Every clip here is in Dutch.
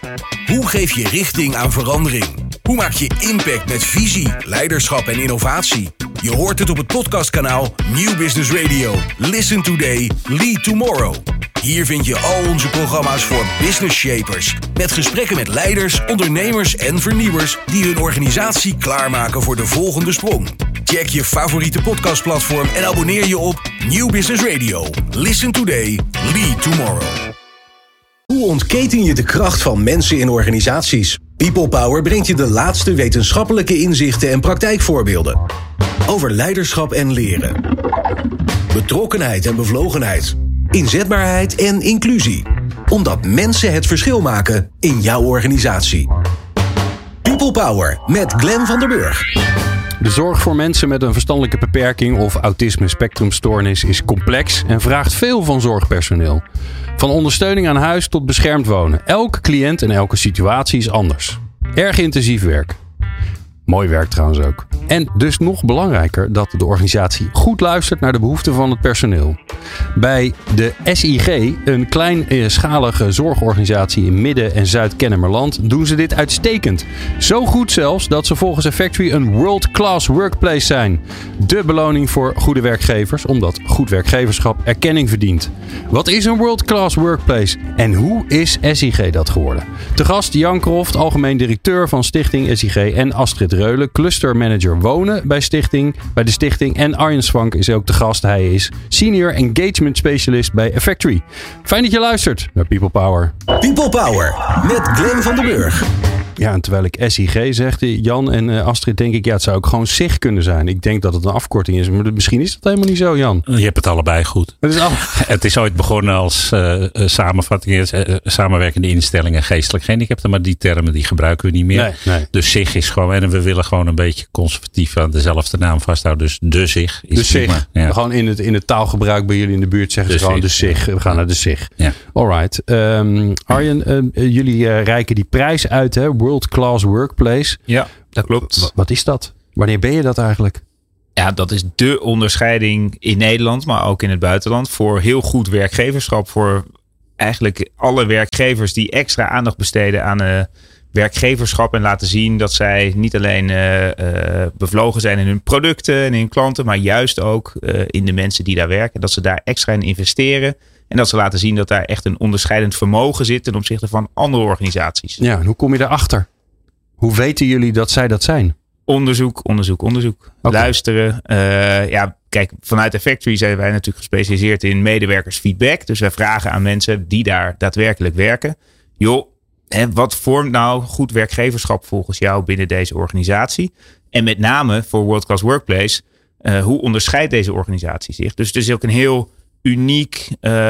Hoe geef je richting aan verandering? Hoe maak je impact met visie, leiderschap en innovatie? Je hoort het op het podcastkanaal Nieuw Business Radio. Listen today, lead tomorrow. Hier vind je al onze programma's voor business shapers. Met gesprekken met leiders, ondernemers en vernieuwers die hun organisatie klaarmaken voor de volgende sprong. Check je favoriete podcastplatform en abonneer je op Nieuw Business Radio. Listen today, lead tomorrow. Hoe ontketen je de kracht van mensen in organisaties? People Power brengt je de laatste wetenschappelijke inzichten en praktijkvoorbeelden. Over leiderschap en leren. Betrokkenheid en bevlogenheid. Inzetbaarheid en inclusie. Omdat mensen het verschil maken in jouw organisatie. People Power met Glenn van der Burg. De zorg voor mensen met een verstandelijke beperking of autisme-spectrumstoornis is complex en vraagt veel van zorgpersoneel. Van ondersteuning aan huis tot beschermd wonen. Elke cliënt en elke situatie is anders. Erg intensief werk. Mooi werk trouwens ook. En dus nog belangrijker dat de organisatie goed luistert naar de behoeften van het personeel. Bij de SIG, een kleinschalige zorgorganisatie in Midden- en Zuid-Kennemerland, doen ze dit uitstekend. Zo goed zelfs dat ze volgens Effectory een world-class workplace zijn. De beloning voor goede werkgevers, omdat goed werkgeverschap erkenning verdient. Wat is een world-class workplace en hoe is SIG dat geworden? Te gast Jan Kroft, algemeen directeur van Stichting SIG, en Astrid Reulen, clustermanager wonen bij de stichting. En Arjen Swank is ook de gast. Hij is senior engagement specialist bij Effectory. Fijn dat je luistert naar People Power. People Power met Glenn van der Burg. Ja, en terwijl ik SIG zeg, Jan en Astrid, denk ik, ja, het zou ook gewoon SIG kunnen zijn. Ik denk dat het een afkorting is, maar misschien is dat helemaal niet zo, Jan. Je hebt het allebei goed. Het is ooit begonnen als samenvatting, samenwerkende instellingen geestelijk gehandicapten, maar die termen die gebruiken we niet meer. Nee. Dus SIG is gewoon, en we willen gewoon een beetje conservatief aan dezelfde naam vasthouden. Dus de SIG is de SIG. Ja. Gewoon in het taalgebruik bij jullie in de buurt zeggen ze gewoon de SIG. We gaan naar de SIG. Ja. Alright. Arjen, jullie reiken die prijs uit, hè? World Class Workplace. Ja, dat klopt. Wat is dat? Wanneer ben je dat eigenlijk? Ja, dat is de onderscheiding in Nederland, maar ook in het buitenland, voor heel goed werkgeverschap. Voor eigenlijk alle werkgevers die extra aandacht besteden aan werkgeverschap en laten zien dat zij niet alleen bevlogen zijn in hun producten en in hun klanten, maar juist ook in de mensen die daar werken. Dat ze daar extra in investeren. En dat ze laten zien dat daar echt een onderscheidend vermogen zit ten opzichte van andere organisaties. Ja, en hoe kom je daarachter? Hoe weten jullie dat zij dat zijn? Onderzoek. Okay. Luisteren. Kijk, vanuit Effectory zijn wij natuurlijk gespecialiseerd in medewerkersfeedback. Dus wij vragen aan mensen die daar daadwerkelijk werken. Joh, wat vormt nou goed werkgeverschap volgens jou binnen deze organisatie? En met name voor World Class Workplace, hoe onderscheidt deze organisatie zich? Dus het is ook een heel uniek,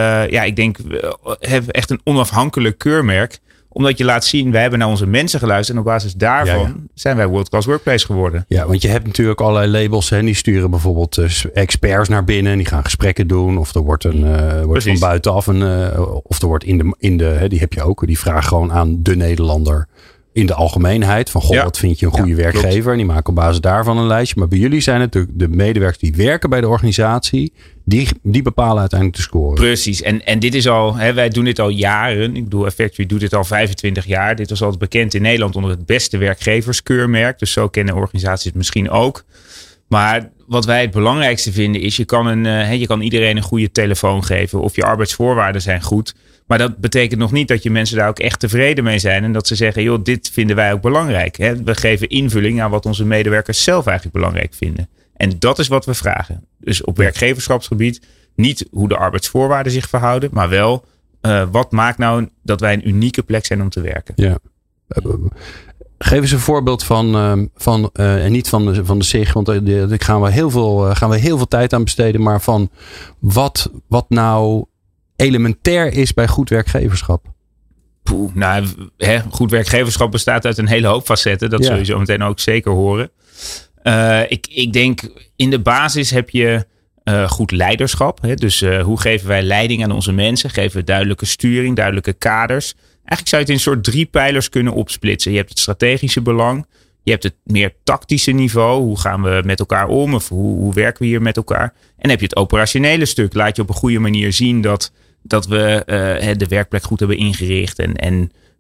ik denk echt een onafhankelijk keurmerk. Omdat je laat zien, wij hebben naar onze mensen geluisterd. En op basis daarvan zijn wij World Class Workplace geworden. Ja, want je hebt natuurlijk allerlei labels. Hè, die sturen bijvoorbeeld experts naar binnen. En die gaan gesprekken doen. Of er wordt van buitenaf of er wordt in de die heb je ook. Die vragen gewoon aan de Nederlander in de algemeenheid. Van wat vind je een goede werkgever? Klopt. En die maken op basis daarvan een lijstje. Maar bij jullie zijn het de medewerkers die werken bij de organisatie. Die bepalen uiteindelijk de score. Precies. En dit is al, wij doen dit al jaren. Ik bedoel, Effectory doet dit al 25 jaar. Dit was al bekend in Nederland onder het beste werkgeverskeurmerk. Dus zo kennen organisaties het misschien ook. Maar wat wij het belangrijkste vinden is, je kan iedereen een goede telefoon geven. Of je arbeidsvoorwaarden zijn goed. Maar dat betekent nog niet dat je mensen daar ook echt tevreden mee zijn. En dat ze zeggen, joh, dit vinden wij ook belangrijk. We geven invulling aan wat onze medewerkers zelf eigenlijk belangrijk vinden. En dat is wat we vragen. Dus op werkgeverschapsgebied niet hoe de arbeidsvoorwaarden zich verhouden. Maar wel, wat maakt nou dat wij een unieke plek zijn om te werken. Ja. Geef eens een voorbeeld van en niet van de SIG, want daar gaan we heel veel tijd aan besteden. Maar van wat nou elementair is bij goed werkgeverschap. Goed werkgeverschap bestaat uit een hele hoop facetten. Dat zul je zo meteen ook zeker horen. Ik denk in de basis heb je goed leiderschap. Dus hoe geven wij leiding aan onze mensen? Geven we duidelijke sturing, duidelijke kaders. Eigenlijk zou je het in een soort 3 pijlers kunnen opsplitsen. Je hebt het strategische belang. Je hebt het meer tactische niveau. Hoe gaan we met elkaar om? Of hoe werken we hier met elkaar? En dan heb je het operationele stuk. Laat je op een goede manier zien dat we de werkplek goed hebben ingericht. En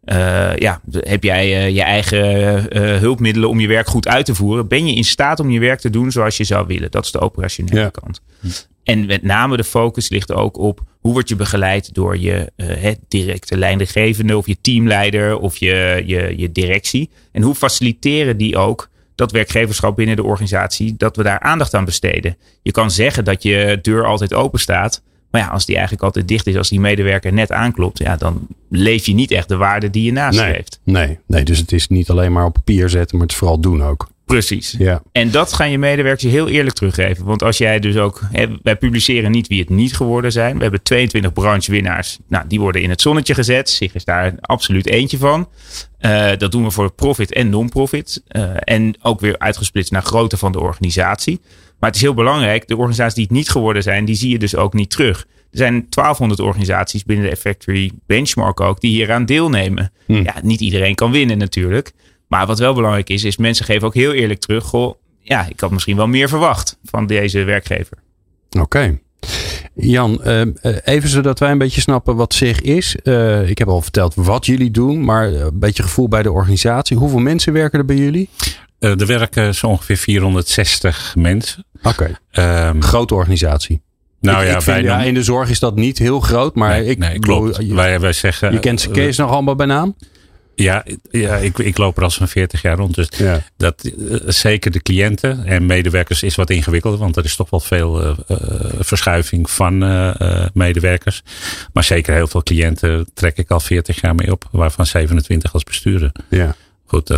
heb jij je eigen hulpmiddelen om je werk goed uit te voeren? Ben je in staat om je werk te doen zoals je zou willen? Dat is de operationele kant. En met name de focus ligt ook op hoe word je begeleid door je directe leidinggevende of je teamleider of je directie. En hoe faciliteren die ook dat werkgeverschap binnen de organisatie, dat we daar aandacht aan besteden. Je kan zeggen dat je deur altijd open staat. Maar ja, als die eigenlijk altijd dicht is, als die medewerker net aanklopt, dan leef je niet echt de waarde die je nastreeft. Nee, dus het is niet alleen maar op papier zetten, maar het vooral doen ook. Precies. Ja. En dat gaan je medewerkers je heel eerlijk teruggeven. Want als jij dus ook, wij publiceren niet wie het niet geworden zijn. We hebben 22 branchewinnaars. Nou, die worden in het zonnetje gezet. SIG is daar absoluut eentje van. Dat doen we voor profit en non-profit. En ook weer uitgesplitst naar grootte van de organisatie. Maar het is heel belangrijk, de organisaties die het niet geworden zijn, die zie je dus ook niet terug. Er zijn 1200 organisaties binnen de Effectory benchmark ook, die hieraan deelnemen. Ja, niet iedereen kan winnen natuurlijk. Maar wat wel belangrijk is mensen geven ook heel eerlijk terug. Goh, ja, ik had misschien wel meer verwacht van deze werkgever. Oké. Jan, even zodat wij een beetje snappen wat SIG is. Ik heb al verteld wat jullie doen, maar een beetje gevoel bij de organisatie. Hoeveel mensen werken er bij jullie? Er werken zo ongeveer 460 mensen. Oké. Grote organisatie. Nou ik vind, in de zorg is dat niet heel groot, maar klopt. Wij zeggen. Je kent ze nog allemaal bij naam? Ja, ik loop er al zo'n 40 jaar rond. Dus dat zeker de cliënten en medewerkers is wat ingewikkelder. Want er is toch wel veel verschuiving van medewerkers. Maar zeker heel veel cliënten trek ik al 40 jaar mee op. Waarvan 27 als bestuurder. Ja. Goed,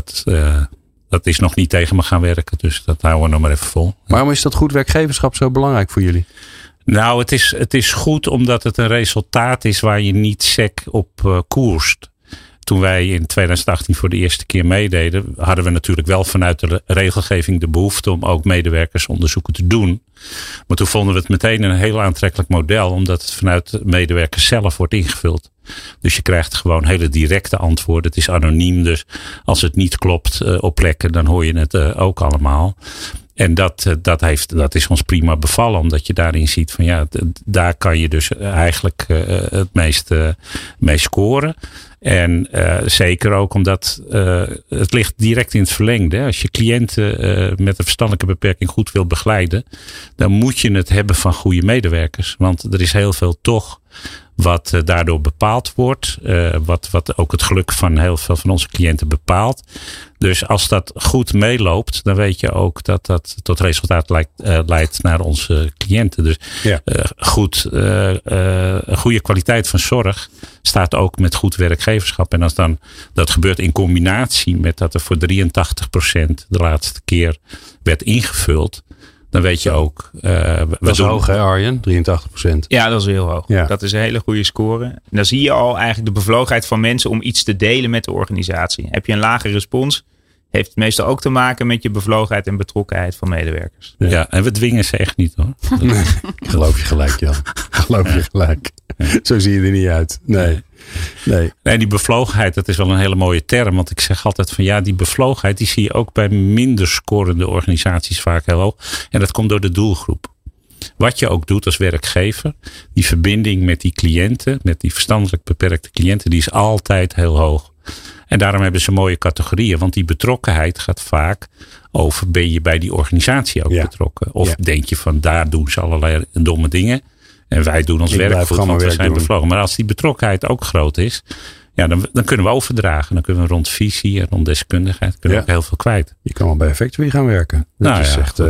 dat is nog niet tegen me gaan werken. Dus dat houden we nog maar even vol. Waarom is dat goed werkgeverschap zo belangrijk voor jullie? Nou, het is goed omdat het een resultaat is waar je niet sec op koerst. Toen wij in 2018 voor de eerste keer meededen, hadden we natuurlijk wel vanuit de regelgeving de behoefte om ook medewerkersonderzoeken te doen. Maar toen vonden we het meteen een heel aantrekkelijk model, omdat het vanuit de medewerkers zelf wordt ingevuld. Dus je krijgt gewoon hele directe antwoorden. Het is anoniem, dus als het niet klopt op plekken, dan hoor je het ook allemaal. En dat is ons prima bevallen, omdat je daarin ziet van daar kan je dus eigenlijk het meest mee scoren. En zeker ook omdat het ligt direct in het verlengde. Als je cliënten met een verstandelijke beperking goed wil begeleiden, dan moet je het hebben van goede medewerkers. Want er is heel veel toch wat daardoor bepaald wordt. Wat ook het geluk van heel veel van onze cliënten bepaalt. Dus als dat goed meeloopt, dan weet je ook dat dat tot resultaat leidt naar onze cliënten. Dus goede kwaliteit van zorg staat ook met goed werkgeverschap. En als dan dat gebeurt in combinatie met dat er voor 83% de laatste keer werd ingevuld, dan weet je ook. Dat is hoog, hè, Arjen? 83%. Ja, dat is heel hoog. Ja. Dat is een hele goede score. En dan zie je al eigenlijk de bevlogenheid van mensen om iets te delen met de organisatie. Heb je een lage respons, heeft het meestal ook te maken met je bevlogenheid en betrokkenheid van medewerkers. Ja, en we dwingen ze echt niet, hoor. Nee, geloof je gelijk, Jan. Geloof je gelijk. Zo zie je er niet uit. Nee. En die bevlogenheid, dat is wel een hele mooie term. Want ik zeg altijd van die bevlogenheid, die zie je ook bij minder scorende organisaties vaak heel hoog. En dat komt door de doelgroep. Wat je ook doet als werkgever, die verbinding met die cliënten, met die verstandelijk beperkte cliënten, die is altijd heel hoog. En daarom hebben ze mooie categorieën. Want die betrokkenheid gaat vaak over, ben je bij die organisatie ook betrokken? Of denk je van, daar doen ze allerlei domme dingen. En wij doen ons werk goed, want we zijn bevlogen. Maar als die betrokkenheid ook groot is, dan kunnen we overdragen. Dan kunnen we rond visie en rond deskundigheid ook heel veel kwijt. Je kan wel bij Effectory gaan werken. Nee.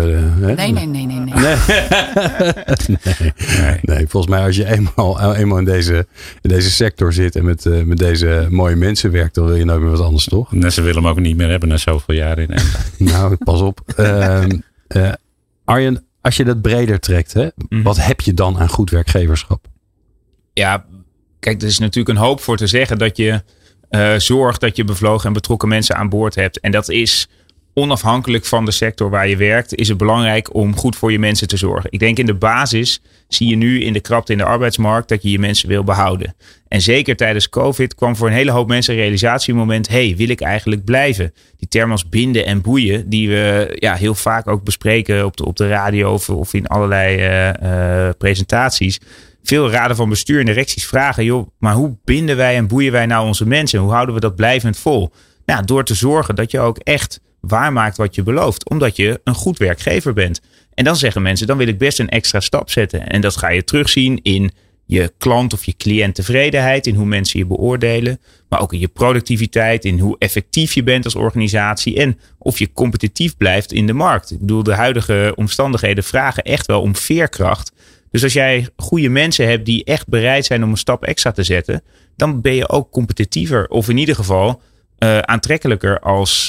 Nee, volgens mij als je eenmaal in deze sector zit en met deze mooie mensen werkt, dan wil je nooit meer wat anders, toch? Nee, ze willen hem ook niet meer hebben na zoveel jaar in. Nou, pas op. Arjen, als je dat breder trekt, wat heb je dan aan goed werkgeverschap? Ja, kijk, er is natuurlijk een hoop voor te zeggen dat je zorgt dat je bevlogen en betrokken mensen aan boord hebt. En dat is onafhankelijk van de sector waar je werkt, is het belangrijk om goed voor je mensen te zorgen. Ik denk in de basis zie je nu in de krapte in de arbeidsmarkt dat je je mensen wil behouden. En zeker tijdens COVID kwam voor een hele hoop mensen een realisatiemoment. Wil ik eigenlijk blijven? Die term als binden en boeien, die we heel vaak ook bespreken op de radio of in allerlei presentaties, veel raden van bestuur en directies vragen, joh, maar hoe binden wij en boeien wij nou onze mensen? Hoe houden we dat blijvend vol? Nou, door te zorgen dat je ook echt waarmaakt wat je belooft. Omdat je een goed werkgever bent. En dan zeggen mensen, dan wil ik best een extra stap zetten. En dat ga je terugzien in je klant of je cliënttevredenheid, in hoe mensen je beoordelen. Maar ook in je productiviteit, in hoe effectief je bent als organisatie. En of je competitief blijft in de markt. Ik bedoel, de huidige omstandigheden vragen echt wel om veerkracht. Dus als jij goede mensen hebt die echt bereid zijn om een stap extra te zetten, dan ben je ook competitiever. Of in ieder geval aantrekkelijker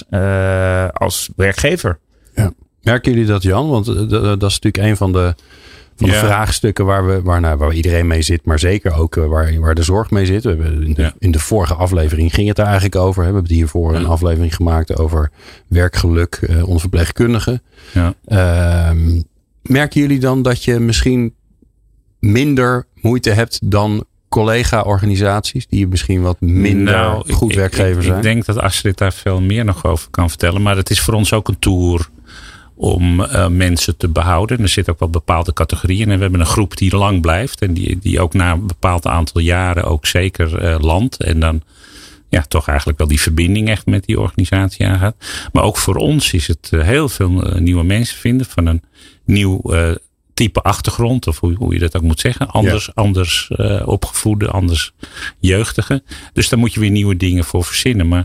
als werkgever. Ja. Merken jullie dat, Jan? Want dat is natuurlijk een van de vraagstukken waar iedereen mee zit. Maar zeker ook waar de zorg mee zit. We hebben in de vorige aflevering ging het daar eigenlijk over. We hebben hiervoor een aflevering gemaakt over werkgeluk, onze verpleegkundigen. Ja. Merken jullie dan dat je misschien minder moeite hebt dan collega-organisaties die misschien wat minder goed werkgever zijn? Ik denk dat Astrid daar veel meer nog over kan vertellen. Maar het is voor ons ook een tour om mensen te behouden. En er zitten ook wel bepaalde categorieën. En we hebben een groep die lang blijft. En die ook na een bepaald aantal jaren ook zeker landt. En dan toch eigenlijk wel die verbinding echt met die organisatie aangaat. Maar ook voor ons is het heel veel nieuwe mensen vinden van een nieuw type achtergrond, of hoe je dat ook moet zeggen. Anders opgevoede, anders jeugdige. Dus daar moet je weer nieuwe dingen voor verzinnen. Maar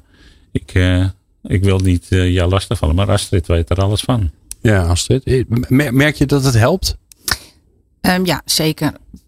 ik wil niet jou lastigvallen, maar Astrid weet er alles van. Ja, Astrid. Merk je dat het helpt? Ja, zeker.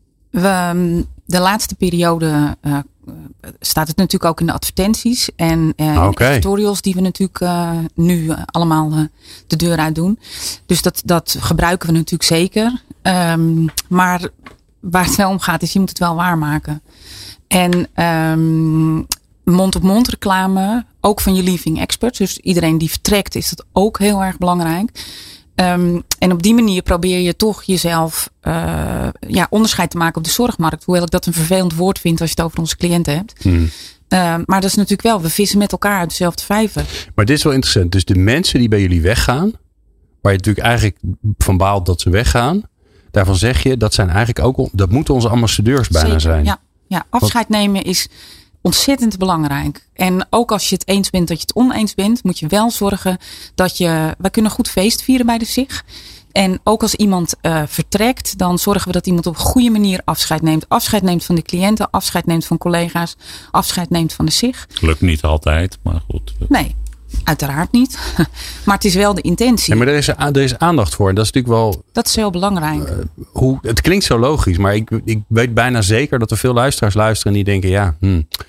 De laatste periode staat het natuurlijk ook in de advertenties. En in editorials die we natuurlijk nu allemaal de deur uit doen. Dus dat gebruiken we natuurlijk zeker. Maar waar het wel om gaat is, je moet het wel waarmaken. En mond-op-mond reclame, ook van je leaving experts. Dus iedereen die vertrekt, is dat ook heel erg belangrijk. En op die manier probeer je toch jezelf onderscheid te maken op de zorgmarkt. Hoewel ik dat een vervelend woord vind als je het over onze cliënten hebt. Maar dat is natuurlijk wel, we vissen met elkaar uit dezelfde vijver. Maar dit is wel interessant. Dus de mensen die bij jullie weggaan, waar je natuurlijk eigenlijk van baalt dat ze weggaan, daarvan zeg je, dat zijn eigenlijk ook, dat moeten onze ambassadeurs bijna zijn. Ja, afscheid nemen is ontzettend belangrijk. En ook als je het eens bent dat je het oneens bent, moet je wel zorgen dat wij kunnen goed feest vieren bij de SIG. En ook als iemand vertrekt, dan zorgen we dat iemand op een goede manier afscheid neemt. Afscheid neemt van de cliënten, afscheid neemt van collega's, afscheid neemt van de SIG. Lukt niet altijd, maar goed. Nee, uiteraard niet. Maar het is wel de intentie. Ja, maar er is aandacht voor. En dat is natuurlijk wel. Dat is heel belangrijk. Het klinkt zo logisch, maar ik weet bijna zeker dat er veel luisteraars luisteren en die denken,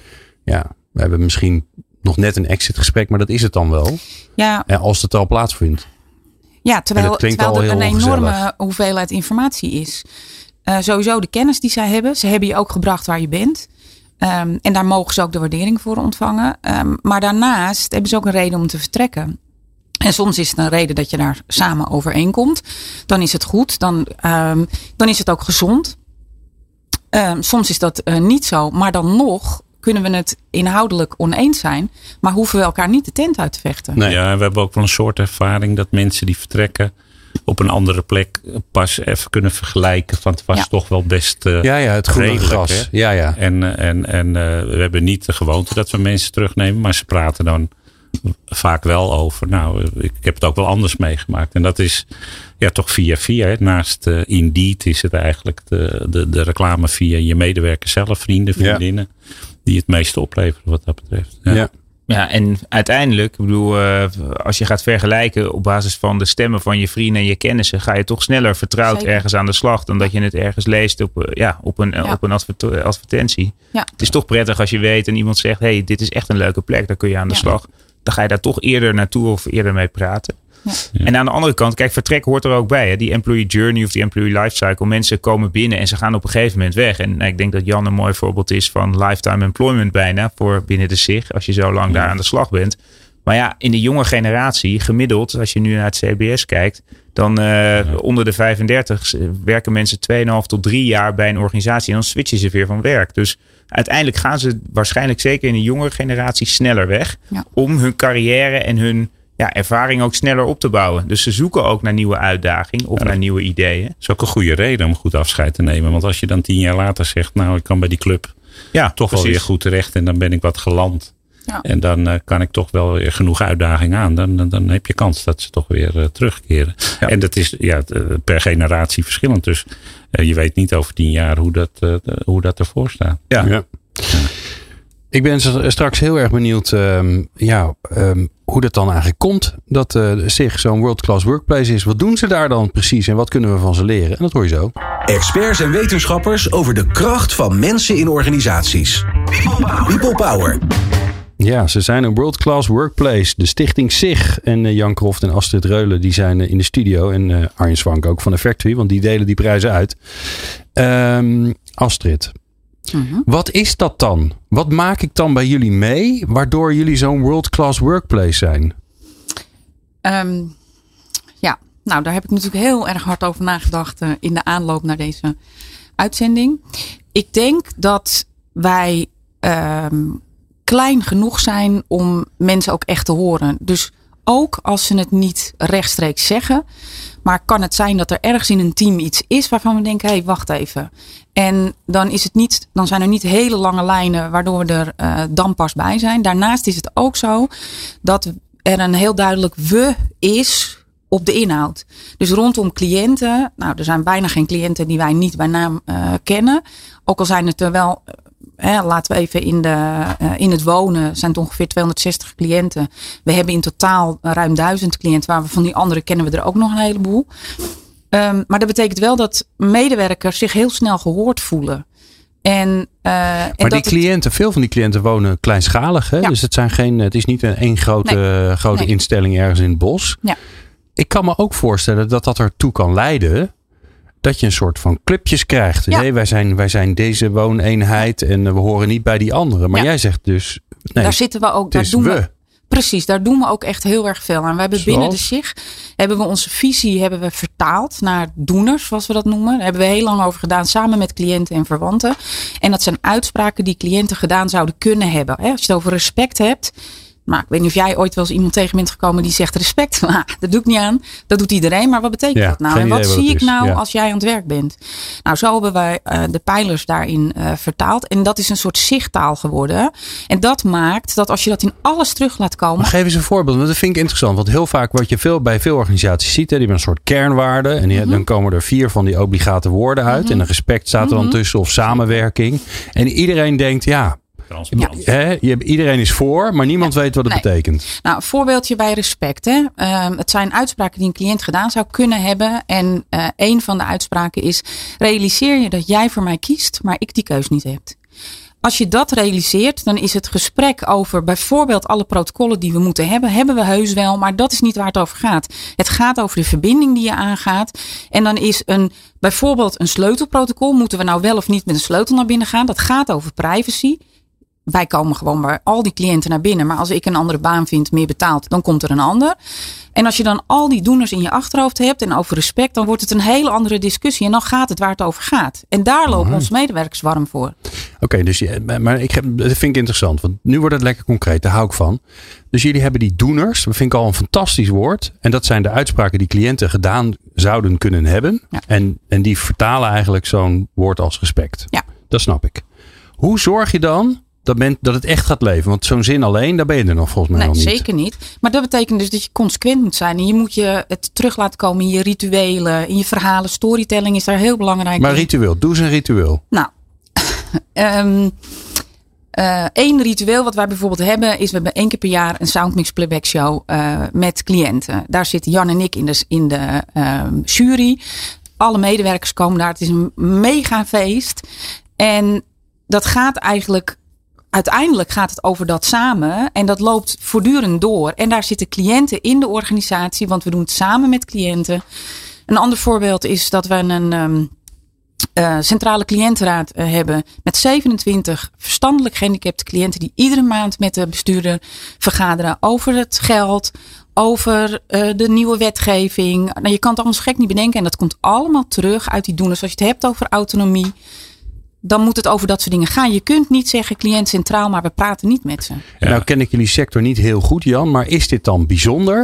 we hebben misschien nog net een exitgesprek, maar dat is het dan wel. Ja. Als het al plaatsvindt. Ja, terwijl er een enorme hoeveelheid informatie is. Sowieso de kennis die zij hebben. Ze hebben je ook gebracht waar je bent. En daar mogen ze ook de waardering voor ontvangen. Maar daarnaast hebben ze ook een reden om te vertrekken. En soms is het een reden dat je daar samen overeenkomt. Dan is het goed. Dan is het ook gezond. Soms is dat niet zo. Maar dan nog kunnen we het inhoudelijk oneens zijn. Maar hoeven we elkaar niet de tent uit te vechten. Nee. Ja, we hebben ook wel een soort ervaring dat mensen die vertrekken op een andere plek pas even kunnen vergelijken. Want het was toch wel best het groene gras. Hè? Ja. En we hebben niet de gewoonte dat we mensen terugnemen. Maar ze praten dan vaak wel over. Nou, ik heb het ook wel anders meegemaakt. En dat is toch via. Naast Indeed is het eigenlijk de reclame via je medewerkers zelf, vrienden, vriendinnen. Die het meeste opleveren wat dat betreft. Ja, en uiteindelijk, ik bedoel, als je gaat vergelijken op basis van de stemmen van je vrienden en je kennissen, ga je toch sneller vertrouwd ergens aan de slag dan dat je het ergens leest op een advertentie. Ja. Het is toch prettig als je weet en iemand zegt, hey, dit is echt een leuke plek, daar kun je aan de slag. Dan ga je daar toch eerder naartoe of eerder mee praten. Ja. En aan de andere kant, kijk, vertrek hoort er ook bij. Hè? Die employee journey of die employee lifecycle. Mensen komen binnen en ze gaan op een gegeven moment weg. En ik denk dat Jan een mooi voorbeeld is van lifetime employment bijna voor binnen de SIG. Als je zo lang daar aan de slag bent. Maar ja, in de jonge generatie, gemiddeld, als je nu naar het CBS kijkt, dan onder de 35 werken mensen 2,5 tot 3 jaar bij een organisatie. En dan switchen ze weer van werk. Dus uiteindelijk gaan ze waarschijnlijk zeker in de jongere generatie sneller weg. Ja. Om hun carrière en hun ervaring ook sneller op te bouwen. Dus ze zoeken ook naar nieuwe uitdagingen of naar nieuwe ideeën. Dat is ook een goede reden om goed afscheid te nemen. Want als je dan 10 jaar later zegt, nou, ik kan bij die club toch wel weer goed terecht en dan ben ik wat geland. Ja. En dan kan ik toch wel weer genoeg uitdaging aan. Dan heb je kans dat ze toch weer terugkeren. Ja. En dat is per generatie verschillend. Dus je weet niet over 10 jaar hoe dat ervoor staat. Ja. Ik ben straks heel erg benieuwd hoe dat dan eigenlijk komt. Dat SIG zo'n world-class workplace is. Wat doen ze daar dan precies en wat kunnen we van ze leren? En dat hoor je zo. Experts en wetenschappers over de kracht van mensen in organisaties. People Power. Ja, ze zijn een world-class workplace. De stichting SIG en Jan Croft en Astrid Reulen die zijn in de studio. En Arjen Swank ook van de Factory, want die delen die prijzen uit. Astrid, wat is dat dan? Wat maak ik dan bij jullie mee, waardoor jullie zo'n world-class workplace zijn? Nou daar heb ik natuurlijk heel erg hard over nagedacht in de aanloop naar deze uitzending. Ik denk dat wij klein genoeg zijn om mensen ook echt te horen. Dus ook als ze het niet rechtstreeks zeggen. Maar kan het zijn dat er ergens in een team iets is waarvan we denken, hé, wacht even. En dan zijn er niet hele lange lijnen waardoor we er dan pas bij zijn. Daarnaast is het ook zo dat er een heel duidelijk we is op de inhoud. Dus rondom cliënten, nou er zijn bijna geen cliënten die wij niet bij naam kennen. Ook al zijn het er wel, laten we even in het wonen, zijn het ongeveer 260 cliënten. We hebben in totaal ruim 1000 cliënten, waar we van die andere kennen we er ook nog een heleboel. Maar dat betekent wel dat medewerkers zich heel snel gehoord voelen. Maar die cliënten, veel van die cliënten wonen kleinschalig. Hè? Ja. Dus het is niet één grote instelling ergens in het bos. Ja. Ik kan me ook voorstellen dat dat ertoe kan leiden dat je een soort van clubjes krijgt. Ja. Nee, wij zijn deze wooneenheid en we horen niet bij die anderen. Maar jij zegt dus, nee, daar zitten we ook. Precies, daar doen we ook echt heel erg veel aan. We hebben binnen de SIG onze visie vertaald naar doeners, zoals we dat noemen. Daar hebben we heel lang over gedaan, samen met cliënten en verwanten. En dat zijn uitspraken die cliënten gedaan zouden kunnen hebben. Als je het over respect hebt. Maar ik weet niet of jij ooit wel eens iemand tegen bent gekomen die zegt respect. Dat doe ik niet aan. Dat doet iedereen. Maar wat betekent dat nou? En wat zie ik nou als jij aan het werk bent? Nou, zo hebben wij de pijlers daarin vertaald. En dat is een soort SIG-taal geworden. En dat maakt dat als je dat in alles terug laat komen. Maar geef eens een voorbeeld. Want dat vind ik interessant. Want heel vaak wat je bij veel organisaties ziet. Die hebben een soort kernwaarden. En dan komen er 4 van die obligate woorden uit. En een respect staat er dan tussen. Of samenwerking. En iedereen denkt iedereen is voor, maar niemand weet wat het betekent. Nou, een voorbeeldje bij respect. Het zijn uitspraken die een cliënt gedaan zou kunnen hebben. En een van de uitspraken is: realiseer je dat jij voor mij kiest, maar ik die keus niet heb. Als je dat realiseert, dan is het gesprek over bijvoorbeeld alle protocollen die we moeten hebben we heus wel, maar dat is niet waar het over gaat. Het gaat over de verbinding die je aangaat. En dan is bijvoorbeeld een sleutelprotocol, moeten we nou wel of niet met een sleutel naar binnen gaan? Dat gaat over privacy. Wij komen gewoon bij al die cliënten naar binnen. Maar als ik een andere baan vind, meer betaald, dan komt er een ander. En als je dan al die doeners in je achterhoofd hebt en over respect, dan wordt het een hele andere discussie. En dan gaat het waar het over gaat. En daar lopen onze medewerkers warm voor. Oké, dus dat vind ik interessant. Want nu wordt het lekker concreet. Daar hou ik van. Dus jullie hebben die doeners. Dat vind ik al een fantastisch woord. En dat zijn de uitspraken die cliënten gedaan zouden kunnen hebben. Ja. En die vertalen eigenlijk zo'n woord als respect. Ja. Dat snap ik. Hoe zorg je dan dat het echt gaat leven? Want zo'n zin alleen, daar ben je er nog volgens mij nog niet. Nee, zeker niet. Maar dat betekent dus dat je consequent moet zijn. En je moet je het terug laten komen in je rituelen, in je verhalen. Storytelling is daar heel belangrijk. Maar ritueel, doe eens een ritueel. Nou, één ritueel wat wij bijvoorbeeld hebben is, we hebben 1 keer per jaar een Soundmix Playback Show met cliënten. Daar zitten Jan en ik in de jury. Alle medewerkers komen daar. Het is een mega feest. En dat gaat uiteindelijk gaat het over dat samen. En dat loopt voortdurend door. En daar zitten cliënten in de organisatie. Want we doen het samen met cliënten. Een ander voorbeeld is dat we een centrale cliëntenraad hebben. Met 27 verstandelijk gehandicapte cliënten. Die iedere maand met de bestuurder vergaderen. Over het geld. Over de nieuwe wetgeving. Nou, je kan het allemaal gek niet bedenken. En dat komt allemaal terug uit die doeners. Als je het hebt over autonomie, dan moet het over dat soort dingen gaan. Je kunt niet zeggen cliënt centraal, maar we praten niet met ze. Ja. Nou ken ik jullie sector niet heel goed, Jan. Maar is dit dan bijzonder?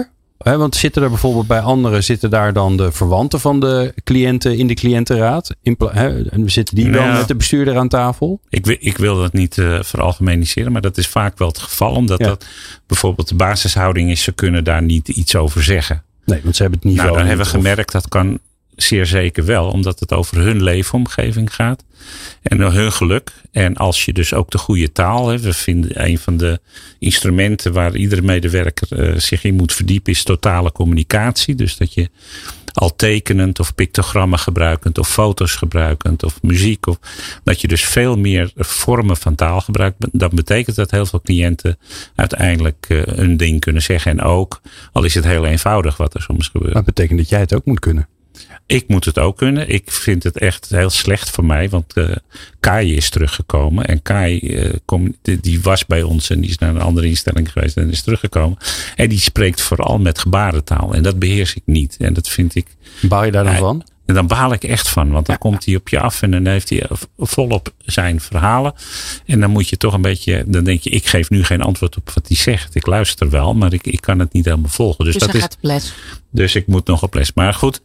want zitten er bijvoorbeeld bij anderen, zitten daar dan de verwanten van de cliënten in de cliëntenraad? Zitten die dan met de bestuurder aan tafel? Ik wil dat niet veralgemeniseren, maar dat is vaak wel het geval. Omdat dat bijvoorbeeld de basishouding is, ze kunnen daar niet iets over zeggen. Nee, want ze hebben het niveau. Dan hebben we gemerkt, dat kan zeer zeker wel, omdat het over hun leefomgeving gaat. En hun geluk. En als je dus ook de goede taal hebt. We vinden een van de instrumenten waar iedere medewerker zich in moet verdiepen, is totale communicatie. Dus dat je al tekenend of pictogrammen gebruikend of foto's gebruikend of muziek. Of dat je dus veel meer vormen van taal gebruikt. Dat betekent dat heel veel cliënten uiteindelijk hun ding kunnen zeggen. En ook, al is het heel eenvoudig wat er soms gebeurt. Dat betekent dat jij het ook moet kunnen. Ik moet het ook kunnen. Ik vind het echt heel slecht voor mij. Want Kai is teruggekomen. En Kai die was bij ons. En die is naar een andere instelling geweest. En is teruggekomen. En die spreekt vooral met gebarentaal. En dat beheers ik niet. En dat vind ik. Baal je daar dan van? En dan baal ik echt van. Want dan komt hij op je af. En dan heeft hij volop zijn verhalen. En dan moet je toch een beetje. Dan denk je, ik geef nu geen antwoord op wat hij zegt. Ik luister wel. Maar ik kan het niet helemaal volgen. Dus dat gaat op les. Dus ik moet nog op les. Maar goed,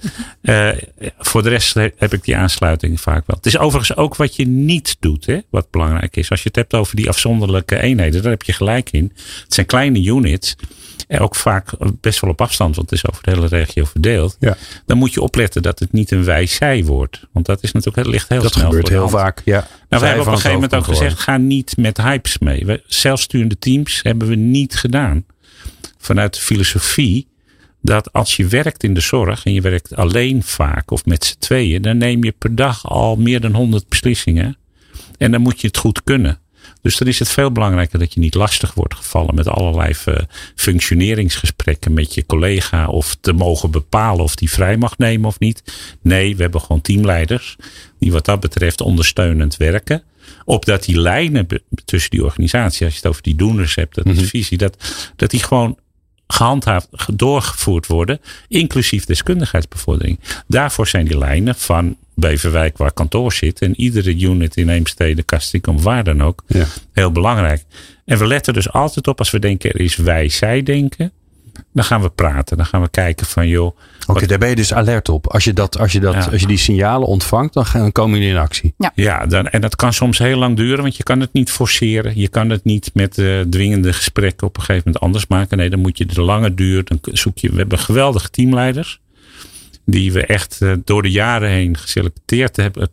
voor de rest heb ik die aansluiting vaak wel. Het is overigens ook wat je niet doet, hè, wat belangrijk is. Als je het hebt over die afzonderlijke eenheden, daar heb je gelijk in. Het zijn kleine units. En ook vaak best wel op afstand, want het is over de hele regio verdeeld. Ja. Dan moet je opletten dat het niet een wij-zij wordt. Want dat is natuurlijk, het ligt heel snel. Dat gebeurt heel vaak, ja. Nou, we hebben op een gegeven moment ook gezegd, ga niet met hypes mee. Zelfsturende teams hebben we niet gedaan. Vanuit de filosofie dat als je werkt in de zorg en je werkt alleen vaak of met z'n tweeën, dan neem je per dag al meer dan 100 beslissingen. En dan moet je het goed kunnen. Dus dan is het veel belangrijker dat je niet lastig wordt gevallen met allerlei functioneringsgesprekken met je collega of te mogen bepalen of die vrij mag nemen of niet. Nee, we hebben gewoon teamleiders die wat dat betreft ondersteunend werken. Opdat die lijnen tussen die organisatie, als je het over die doeners hebt, dat is de visie, dat die gewoon gehandhaafd, doorgevoerd worden, inclusief deskundigheidsbevordering. Daarvoor zijn die lijnen van Beverwijk, waar kantoor zit, en iedere unit in Heemstede, Castricum, waar dan ook, heel belangrijk. En we letten dus altijd op, als we denken er is wij-zij denken, dan gaan we praten. Dan gaan we kijken van joh. Oké, daar ben je dus alert op. Als je die signalen ontvangt, dan komen jullie in actie. Ja, en dat kan soms heel lang duren, want je kan het niet forceren. Je kan het niet met dwingende gesprekken op een gegeven moment anders maken. Nee, dan moet je de lange duur. Dan zoek je. We hebben geweldige teamleiders. Die we echt door de jaren heen geselecteerd hebben.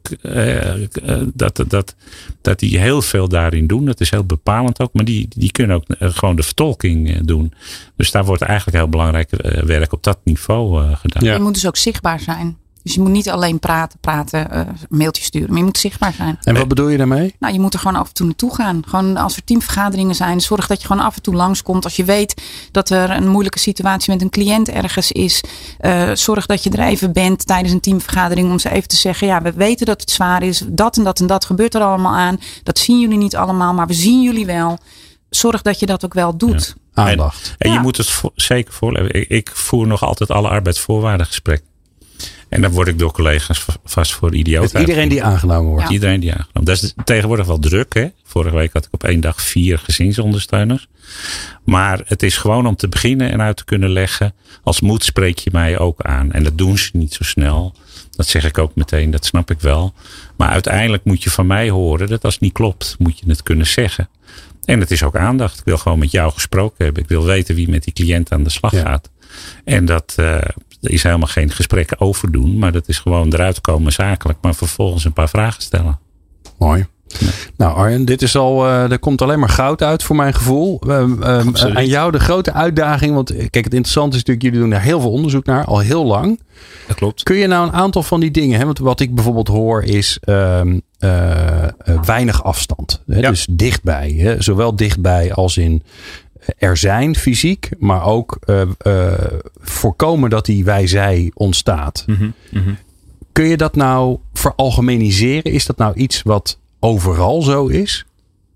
Dat die heel veel daarin doen. Dat is heel bepalend ook. Maar die kunnen ook gewoon de vertolking doen. Dus daar wordt eigenlijk heel belangrijk werk op dat niveau gedaan. Ja. Je moet dus ook zichtbaar zijn. Dus je moet niet alleen praten, mailtjes sturen. Maar je moet zichtbaar zijn. En wat bedoel je daarmee? Nou, je moet er gewoon af en toe naartoe gaan. Gewoon als er teamvergaderingen zijn. Zorg dat je gewoon af en toe langskomt. Als je weet dat er een moeilijke situatie met een cliënt ergens is. Zorg dat je er even bent tijdens een teamvergadering. Om ze even te zeggen. Ja, we weten dat het zwaar is. Dat en dat gebeurt er allemaal aan. Dat zien jullie niet allemaal. Maar we zien jullie wel. Zorg dat je dat ook wel doet. Ja. Aandacht. En je moet het zeker voorleven. Ik voer nog altijd alle arbeidsvoorwaardengesprekken. En dan word ik door collega's vast voor idioot. Met iedereen die aangenomen wordt. Ja. Iedereen die aangenomen. Dat is tegenwoordig wel druk. Hè? Vorige week had ik op 1 dag 4 gezinsondersteuners. Maar het is gewoon om te beginnen en uit te kunnen leggen. Als moed spreek je mij ook aan. En dat doen ze niet zo snel. Dat zeg ik ook meteen. Dat snap ik wel. Maar uiteindelijk moet je van mij horen dat als het niet klopt, moet je het kunnen zeggen. En het is ook aandacht. Ik wil gewoon met jou gesproken hebben. Ik wil weten wie met die cliënt aan de slag gaat. En dat is helemaal geen gesprekken overdoen. Maar dat is gewoon eruit komen zakelijk. Maar vervolgens een paar vragen stellen. Mooi. Ja. Nou Arjen, dit is al, er komt alleen maar goud uit voor mijn gevoel. Aan jou de grote uitdaging. Want kijk, het interessante is natuurlijk, jullie doen daar heel veel onderzoek naar. Al heel lang. Dat klopt. Kun je nou een aantal van die dingen. Hè? Want wat ik bijvoorbeeld hoor is weinig afstand. Hè? Ja. Dus dichtbij. Hè? Zowel dichtbij als in er zijn fysiek. Maar ook voorkomen dat die wij-zij ontstaat. Mm-hmm. Mm-hmm. Kun je dat nou veralgemeniseren? Is dat nou iets wat overal zo is?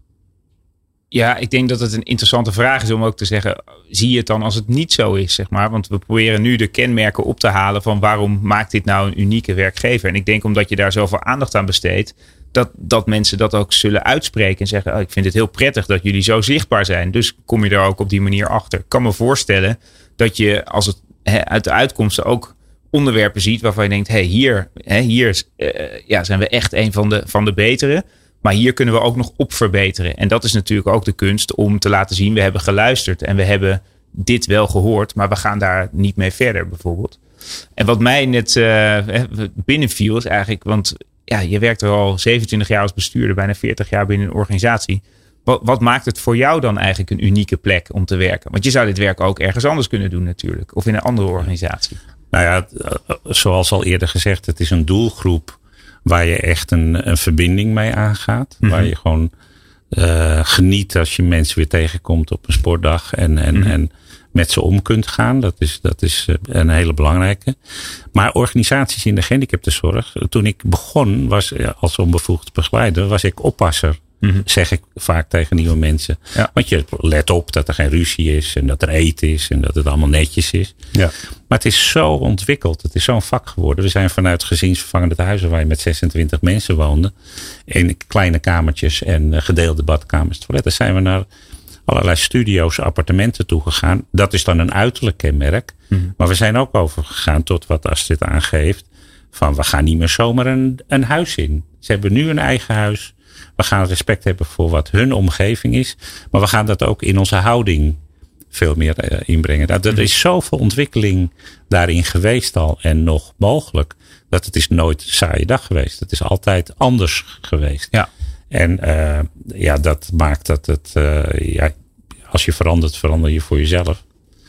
Ja, ik denk dat het een interessante vraag is om ook te zeggen, zie je het dan als het niet zo is, zeg maar? Want we proberen nu de kenmerken op te halen van waarom maakt dit nou een unieke werkgever? En ik denk omdat je daar zoveel aandacht aan besteedt, dat mensen dat ook zullen uitspreken en zeggen, ik vind het heel prettig dat jullie zo zichtbaar zijn. Dus kom je er ook op die manier achter. Ik kan me voorstellen dat je als het uit de uitkomsten ook onderwerpen ziet waarvan je denkt, hier zijn we echt een van de betere. Maar hier kunnen we ook nog op verbeteren. En dat is natuurlijk ook de kunst om te laten zien, we hebben geluisterd en we hebben dit wel gehoord, maar we gaan daar niet mee verder bijvoorbeeld. En wat mij net binnenviel is eigenlijk, want je werkt er al 27 jaar als bestuurder, bijna 40 jaar binnen een organisatie. Wat maakt het voor jou dan eigenlijk een unieke plek om te werken? Want je zou dit werk ook ergens anders kunnen doen natuurlijk. Of in een andere organisatie. Nou ja, zoals al eerder gezegd, het is een doelgroep waar je echt een verbinding mee aangaat. Mm-hmm. Waar je gewoon geniet als je mensen weer tegenkomt op een sportdag. En met ze om kunt gaan. Dat is een hele belangrijke. Maar organisaties in de gehandicaptenzorg. Toen ik begon was als onbevoegd begeleider, was ik oppasser. Mm-hmm. Zeg ik vaak tegen nieuwe mensen. Ja. Want je let op dat er geen ruzie is. En dat er eten is. En dat het allemaal netjes is. Ja. Maar het is zo ontwikkeld. Het is zo'n vak geworden. We zijn vanuit gezinsvervangende huizen waar je met 26 mensen woonde. In kleine kamertjes en gedeelde badkamers. Toiletten zijn we naar allerlei studio's, appartementen toegegaan. Dat is dan een uiterlijk kenmerk. Mm-hmm. Maar we zijn ook overgegaan tot wat Astrid aangeeft. Van we gaan niet meer zomaar een huis in. Ze hebben nu een eigen huis. We gaan respect hebben voor wat hun omgeving is. Maar we gaan dat ook in onze houding veel meer inbrengen. Er is zoveel ontwikkeling daarin geweest al. En nog mogelijk. Dat het is nooit een saaie dag geweest. Het is altijd anders geweest. Ja. En dat maakt dat het... als je verandert, verander je voor jezelf.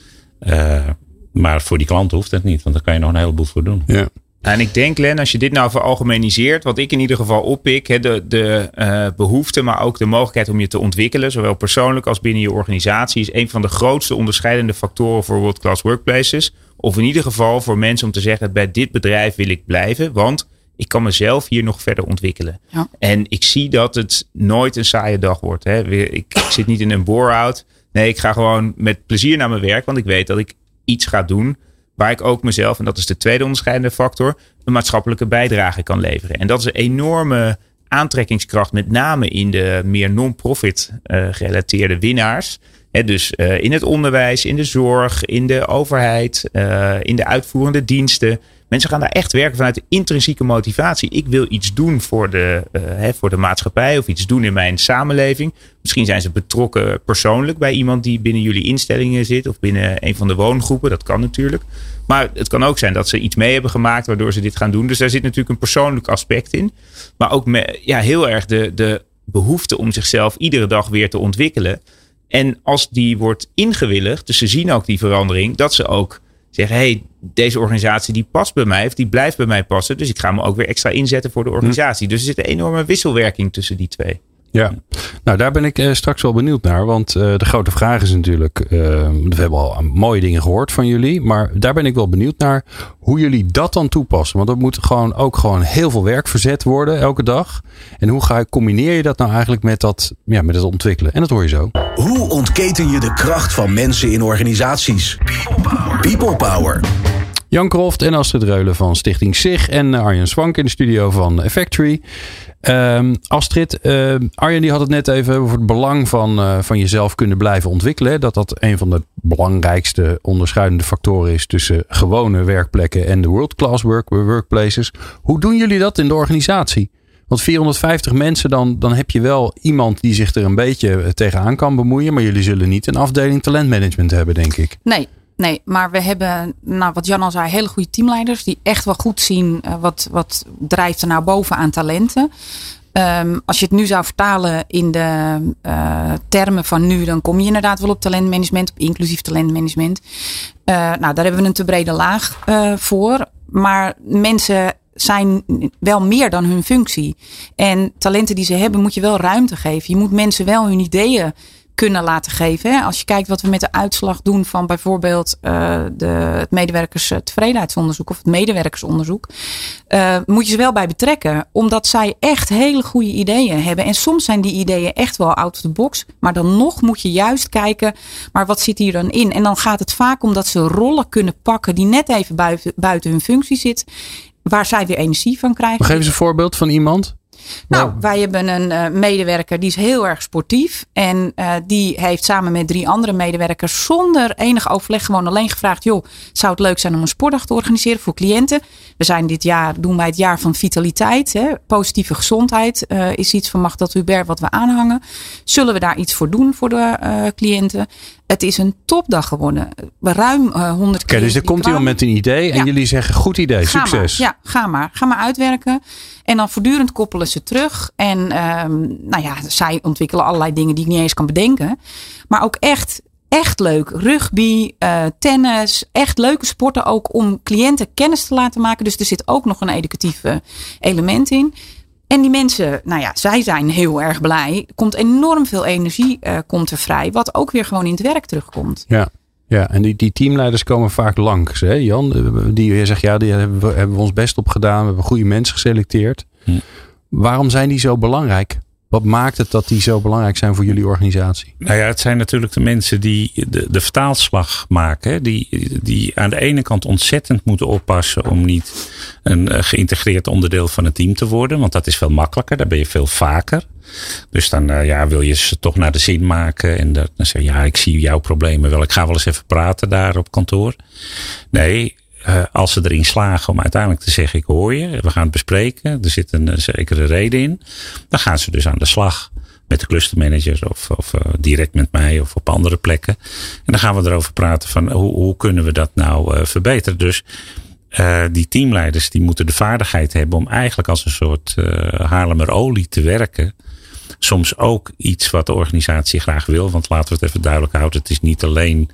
Maar voor die klant hoeft het niet. Want daar kan je nog een heleboel voor doen. Ja. En ik denk, Len, als je dit nou veralgemeniseert, wat ik in ieder geval oppik, de behoefte, maar ook de mogelijkheid om je te ontwikkelen, zowel persoonlijk als binnen je organisatie, is een van de grootste onderscheidende factoren voor World Class Workplaces. Of in ieder geval voor mensen om te zeggen, bij dit bedrijf wil ik blijven, want ik kan mezelf hier nog verder ontwikkelen. Ja. En ik zie dat het nooit een saaie dag wordt. Ik zit niet in een bore-out. Nee, ik ga gewoon met plezier naar mijn werk, want ik weet dat ik iets ga doen waar ik ook mezelf, en dat is de tweede onderscheidende factor, een maatschappelijke bijdrage kan leveren. En dat is een enorme aantrekkingskracht, met name in de meer non-profit gerelateerde winnaars. Dus in het onderwijs, in de zorg, in de overheid, in de uitvoerende diensten. Mensen gaan daar echt werken vanuit de intrinsieke motivatie. Ik wil iets doen voor de maatschappij of iets doen in mijn samenleving. Misschien zijn ze betrokken persoonlijk bij iemand die binnen jullie instellingen zit of binnen een van de woongroepen. Dat kan natuurlijk. Maar het kan ook zijn dat ze iets mee hebben gemaakt waardoor ze dit gaan doen. Dus daar zit natuurlijk een persoonlijk aspect in. Maar ook heel erg de behoefte om zichzelf iedere dag weer te ontwikkelen. En als die wordt ingewilligd, dus ze zien ook die verandering, dat ze ook zeggen, deze organisatie die past bij mij, of die blijft bij mij passen. Dus ik ga me ook weer extra inzetten voor de organisatie. Dus er zit een enorme wisselwerking tussen die twee. Ja, nou daar ben ik straks wel benieuwd naar. Want de grote vraag is natuurlijk, we hebben al mooie dingen gehoord van jullie. Maar daar ben ik wel benieuwd naar hoe jullie dat dan toepassen. Want er moet gewoon heel veel werk verzet worden elke dag. En hoe combineer je dat nou eigenlijk met het ontwikkelen? En dat hoor je zo. Hoe ontketen je de kracht van mensen in organisaties? People Power. Jan Croft en Astrid Reulen van Stichting SIG en Arjen Swank in de studio van Effectory. Astrid, Arjen die had het net even over het belang van jezelf kunnen blijven ontwikkelen. Dat een van de belangrijkste onderscheidende factoren is tussen gewone werkplekken en de world class workplaces. Hoe doen jullie dat in de organisatie? Want 450 mensen, dan heb je wel iemand die zich er een beetje tegenaan kan bemoeien. Maar jullie zullen niet een afdeling talentmanagement hebben, denk ik. Nee, maar we hebben, wat Jan al zei, hele goede teamleiders die echt wel goed zien wat drijft er nou boven aan talenten. Als je het nu zou vertalen in de termen van nu, dan kom je inderdaad wel op talentmanagement, op inclusief talentmanagement. Daar hebben we een te brede laag voor. Maar mensen zijn wel meer dan hun functie. En talenten die ze hebben moet je wel ruimte geven. Je moet mensen wel hun ideeën kunnen laten geven. Hè? Als je kijkt wat we met de uitslag doen van bijvoorbeeld het medewerkerstevredenheidsonderzoek of het medewerkersonderzoek, moet je ze wel bij betrekken. Omdat zij echt hele goede ideeën hebben. En soms zijn die ideeën echt wel out of the box. Maar dan nog moet je juist kijken, maar wat zit hier dan in? En dan gaat het vaak om dat ze rollen kunnen pakken die net even buiten hun functie zit, waar zij weer energie van krijgen. Geef eens een voorbeeld van iemand. Nou, wij hebben een medewerker die is heel erg sportief. En die heeft samen met 3 andere medewerkers zonder enig overleg gewoon alleen gevraagd. Joh, zou het leuk zijn om een sportdag te organiseren voor cliënten? We zijn dit jaar, doen wij het jaar van vitaliteit. Hè? Positieve gezondheid is iets van Magda Hubert wat we aanhangen. Zullen we daar iets voor doen voor de cliënten? Het is een topdag geworden. Ruim 100 cliënten. Oké, dus er komt iemand met een idee en jullie zeggen goed idee, succes. Ga maar uitwerken. En dan voortdurend koppelen ze terug. En zij ontwikkelen allerlei dingen die ik niet eens kan bedenken. Maar ook echt leuk. Rugby, tennis. Echt leuke sporten ook om cliënten kennis te laten maken. Dus er zit ook nog een educatief element in. En die mensen, zij zijn heel erg blij. Er komt enorm veel energie komt er vrij. Wat ook weer gewoon in het werk terugkomt. Ja, en die teamleiders komen vaak langs. Hè, Jan, die zegt, die hebben we ons best op gedaan. We hebben goede mensen geselecteerd. Waarom zijn die zo belangrijk? Wat maakt het dat die zo belangrijk zijn voor jullie organisatie? Nou ja, het zijn natuurlijk de mensen die de vertaalslag maken. Die aan de ene kant ontzettend moeten oppassen om niet een geïntegreerd onderdeel van het team te worden. Want dat is veel makkelijker. Daar ben je veel vaker. Dus dan wil je ze toch naar de zin maken. En dan zeg je, ik zie jouw problemen wel. Ik ga wel eens even praten daar op kantoor. Nee, als ze erin slagen om uiteindelijk te zeggen, ik hoor je, we gaan het bespreken, er zit een zekere reden in, dan gaan ze dus aan de slag met de clustermanager of direct met mij of op andere plekken. En dan gaan we erover praten van hoe kunnen we dat nou verbeteren. Dus die teamleiders die moeten de vaardigheid hebben om eigenlijk als een soort Haarlemmerolie te werken. Soms ook iets wat de organisatie graag wil, want laten we het even duidelijk houden, het is niet alleen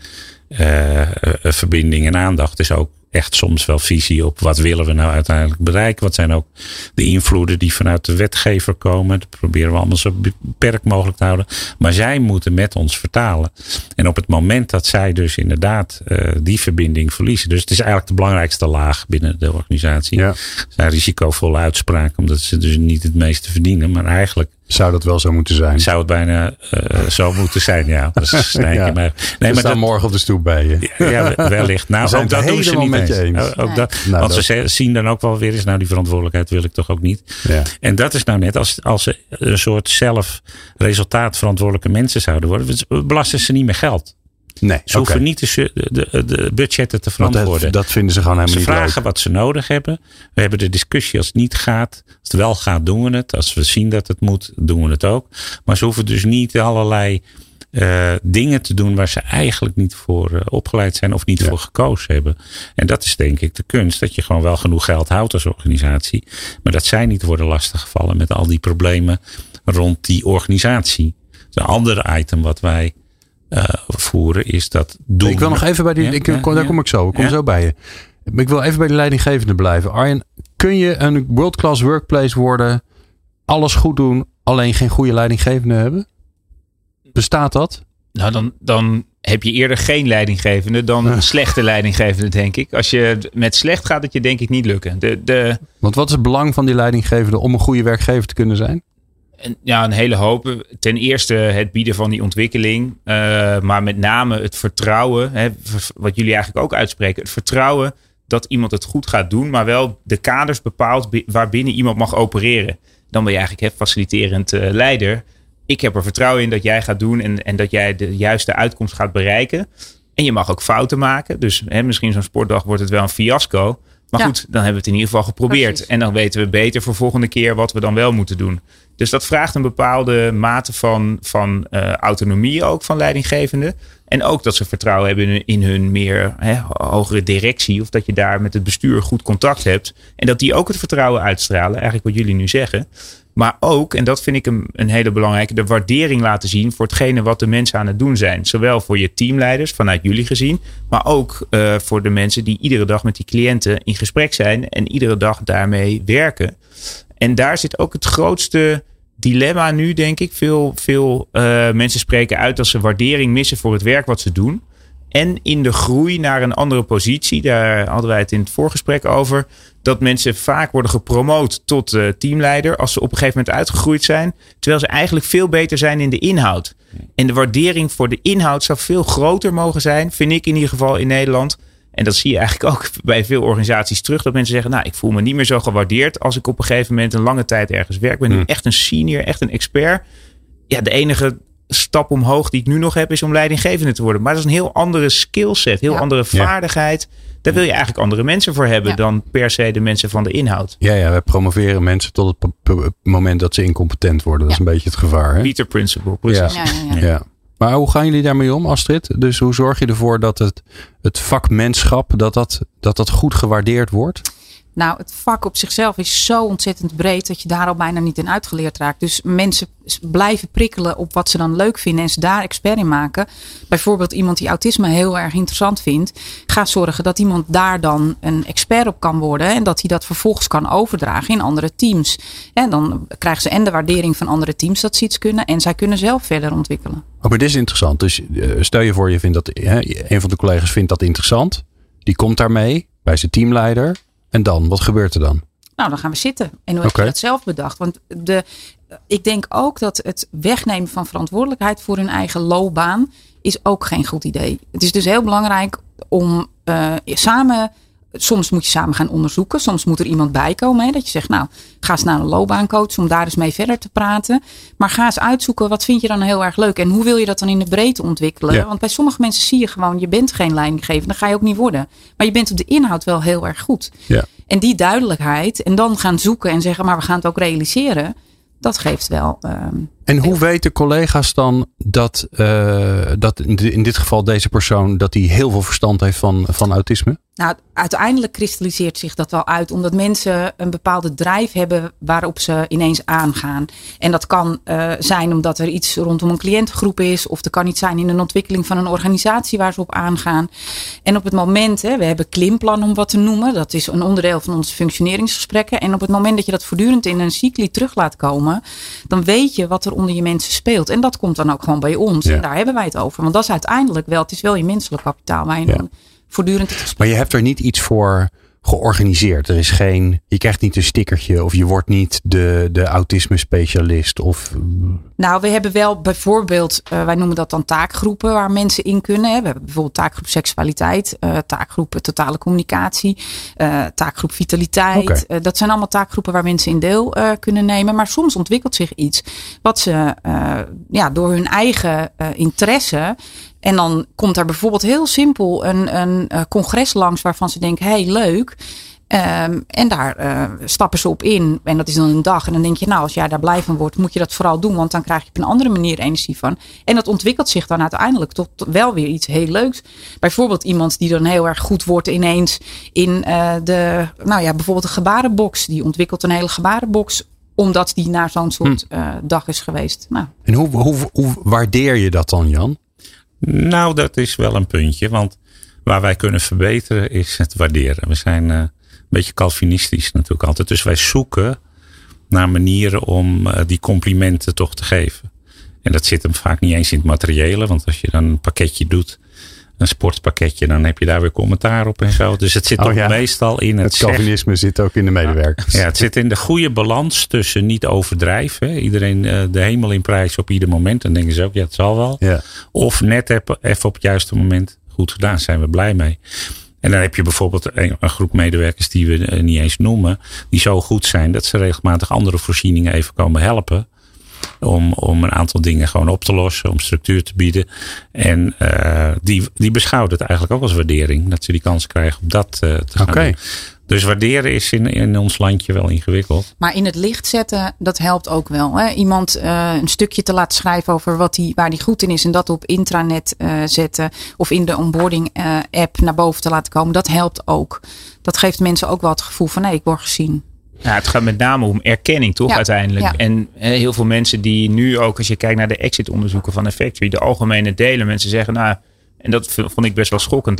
verbinding en aandacht, het is ook echt soms wel visie op wat willen we nou uiteindelijk bereiken. Wat zijn ook de invloeden die vanuit de wetgever komen. Dat proberen we allemaal zo beperkt mogelijk te houden. Maar zij moeten met ons vertalen. En op het moment dat zij dus inderdaad die verbinding verliezen. Dus het is eigenlijk de belangrijkste laag binnen de organisatie. Ja. Het zijn risicovolle uitspraken. Omdat ze dus niet het meeste verdienen. Maar eigenlijk zou dat wel zo moeten zijn? Zou het bijna zo moeten zijn, ja. Dat is ja. Maar staan morgen op de stoep bij je. Ja, wellicht. Nou, ook dat doen ze niet eens. Want ze zien dan ook wel weer eens, die verantwoordelijkheid wil ik toch ook niet. Ja. En dat is nou net, als ze een soort zelfresultaatverantwoordelijke mensen zouden worden, belasten ze niet meer geld. Nee, ze hoeven niet de budgetten te verantwoorden. Dat vinden ze gewoon helemaal niet leuk. Ze vragen wat ze nodig hebben. We hebben de discussie als het niet gaat. Als het wel gaat, doen we het. Als we zien dat het moet, doen we het ook. Maar ze hoeven dus niet allerlei dingen te doen waar ze eigenlijk niet voor opgeleid zijn of niet voor gekozen hebben. En dat is denk ik de kunst. Dat je gewoon wel genoeg geld houdt als organisatie. Maar dat zij niet worden lastiggevallen met al die problemen rond die organisatie. Een ander item wat wij voeren is dat doen. Ik wil nog even bij die. Daar kom ik zo. Ik kom zo bij je. Ik wil even bij de leidinggevende blijven. Arjen, kun je een world-class workplace worden, alles goed doen, alleen geen goede leidinggevende hebben? Bestaat dat? Nou, dan heb je eerder geen leidinggevende dan een slechte leidinggevende, denk ik. Als je met slecht gaat, het je denk ik niet lukken. Want wat is het belang van die leidinggevende om een goede werkgever te kunnen zijn? Ja, een hele hoop. Ten eerste het bieden van die ontwikkeling. Maar met name het vertrouwen. Wat jullie eigenlijk ook uitspreken. Het vertrouwen dat iemand het goed gaat doen. Maar wel de kaders bepaalt waarbinnen iemand mag opereren. Dan ben je eigenlijk faciliterend leider. Ik heb er vertrouwen in dat jij gaat doen. En dat jij de juiste uitkomst gaat bereiken. En je mag ook fouten maken. Dus misschien zo'n sportdag wordt het wel een fiasco. Maar goed, dan hebben we het in ieder geval geprobeerd. Precies. En dan weten we beter voor volgende keer wat we dan wel moeten doen. Dus dat vraagt een bepaalde mate van autonomie ook van leidinggevenden. En ook dat ze vertrouwen hebben in hun meer hogere directie. Of dat je daar met het bestuur goed contact hebt. En dat die ook het vertrouwen uitstralen. Eigenlijk wat jullie nu zeggen. Maar ook, en dat vind ik een hele belangrijke, de waardering laten zien voor hetgene wat de mensen aan het doen zijn. Zowel voor je teamleiders, vanuit jullie gezien. Maar ook voor de mensen die iedere dag met die cliënten in gesprek zijn. En iedere dag daarmee werken. En daar zit ook het grootste dilemma nu, denk ik. Veel mensen spreken uit dat ze waardering missen voor het werk wat ze doen. En in de groei naar een andere positie. Daar hadden wij het in het voorgesprek over. Dat mensen vaak worden gepromoot tot teamleider. Als ze op een gegeven moment uitgegroeid zijn. Terwijl ze eigenlijk veel beter zijn in de inhoud. En de waardering voor de inhoud zou veel groter mogen zijn. Vind ik in ieder geval in Nederland. En dat zie je eigenlijk ook bij veel organisaties terug. Dat mensen zeggen, ik voel me niet meer zo gewaardeerd als ik op een gegeven moment een lange tijd ergens werk. Ik ben nu echt een senior, echt een expert. Ja, de enige stap omhoog die ik nu nog heb is om leidinggevende te worden. Maar dat is een heel andere skillset, heel andere vaardigheid. Daar wil je eigenlijk andere mensen voor hebben dan per se de mensen van de inhoud. Ja, we promoveren mensen tot het moment dat ze incompetent worden. Dat is een beetje het gevaar. Hè? Peter Principle, precies. Ja. Maar hoe gaan jullie daarmee om, Astrid? Dus hoe zorg je ervoor dat het vakmanschap, dat goed gewaardeerd wordt? Nou, het vak op zichzelf is zo ontzettend breed dat je daar al bijna niet in uitgeleerd raakt. Dus mensen blijven prikkelen op wat ze dan leuk vinden en ze daar expert in maken. Bijvoorbeeld iemand die autisme heel erg interessant vindt. Ga zorgen dat iemand daar dan een expert op kan worden. En dat hij dat vervolgens kan overdragen in andere teams. En dan krijgen ze en de waardering van andere teams dat ze iets kunnen. En zij kunnen zelf verder ontwikkelen. Oh, maar dit is interessant. Dus stel je voor, je vindt dat een van de collega's vindt dat interessant. Die komt daarmee bij zijn teamleider. En dan? Wat gebeurt er dan? Nou, dan gaan we zitten. En hoe heb je dat zelf bedacht? Want ik denk ook dat het wegnemen van verantwoordelijkheid voor hun eigen loopbaan is ook geen goed idee. Het is dus heel belangrijk om samen. Soms moet je samen gaan onderzoeken. Soms moet er iemand bij komen. Hè, dat je zegt, ga eens naar een loopbaancoach om daar eens mee verder te praten. Maar ga eens uitzoeken, wat vind je dan heel erg leuk? En hoe wil je dat dan in de breedte ontwikkelen? Ja. Want bij sommige mensen zie je gewoon, je bent geen leidinggevende. Dat ga je ook niet worden. Maar je bent op de inhoud wel heel erg goed. Ja. En die duidelijkheid en dan gaan zoeken en zeggen, maar we gaan het ook realiseren. Dat geeft wel. En hoe weten collega's dan dat in dit geval deze persoon dat hij heel veel verstand heeft van autisme? Nou, uiteindelijk kristalliseert zich dat wel uit. Omdat mensen een bepaalde drijf hebben waarop ze ineens aangaan. En dat kan zijn omdat er iets rondom een cliëntengroep is. Of er kan iets zijn in een ontwikkeling van een organisatie waar ze op aangaan. En op het moment, we hebben klimplan om wat te noemen. Dat is een onderdeel van onze functioneringsgesprekken. En op het moment dat je dat voortdurend in een cycli terug laat komen. Dan weet je wat er onder je mensen speelt. En dat komt dan ook gewoon bij ons. Ja. En daar hebben wij het over. Want dat is uiteindelijk wel, het is wel je menselijk kapitaal waar je dan voortdurend het gesprek. Maar je hebt er niet iets voor georganiseerd. Er is je krijgt niet een stickertje of je wordt niet de autisme specialist of. Nou, we hebben wel bijvoorbeeld, wij noemen dat dan taakgroepen waar mensen in kunnen. We hebben bijvoorbeeld taakgroep seksualiteit, taakgroep totale communicatie, taakgroep vitaliteit. Okay. Dat zijn allemaal taakgroepen waar mensen in deel kunnen nemen. Maar soms ontwikkelt zich iets wat ze door hun eigen interesse. En dan komt er bijvoorbeeld heel simpel een congres langs waarvan ze denken, hey, leuk. En daar stappen ze op in. En dat is dan een dag. En dan denk je, als jij daar blij van wordt, moet je dat vooral doen. Want dan krijg je op een andere manier energie van. En dat ontwikkelt zich dan uiteindelijk tot wel weer iets heel leuks. Bijvoorbeeld iemand die dan heel erg goed wordt ineens in bijvoorbeeld een gebarenbox. Die ontwikkelt een hele gebarenbox. Omdat die naar zo'n soort dag is geweest. Nou. En hoe waardeer je dat dan, Jan? Nou, dat is wel een puntje. Want waar wij kunnen verbeteren is het waarderen. We zijn een beetje Calvinistisch natuurlijk altijd. Dus wij zoeken naar manieren om die complimenten toch te geven. En dat zit hem vaak niet eens in het materiële. Want als je dan een pakketje doet, een sportpakketje, dan heb je daar weer commentaar op en zo. Dus het zit toch meestal in het Calvinisme zit ook in de medewerkers. Ja, het zit in de goede balans tussen niet overdrijven. Iedereen de hemel in prijs op ieder moment. Dan denken ze ook, het zal wel. Ja. Of net even op het juiste moment goed gedaan, zijn we blij mee. En dan heb je bijvoorbeeld een groep medewerkers die we niet eens noemen. Die zo goed zijn dat ze regelmatig andere voorzieningen even komen helpen. Om een aantal dingen gewoon op te lossen. Om structuur te bieden. En die beschouwt het eigenlijk ook als waardering. Dat ze die kans krijgen om dat te gaan doen. Dus waarderen is in ons landje wel ingewikkeld. Maar in het licht zetten, dat helpt ook wel. Hè? Iemand een stukje te laten schrijven over waar die goed in is. En dat op intranet zetten. Of in de onboarding app naar boven te laten komen. Dat helpt ook. Dat geeft mensen ook wel het gevoel van ik word gezien. Ja, het gaat met name om erkenning, toch, uiteindelijk. Ja. En heel veel mensen die nu ook, als je kijkt naar de exit-onderzoeken van Effectory, de algemene delen, mensen zeggen, en dat vond ik best wel schokkend,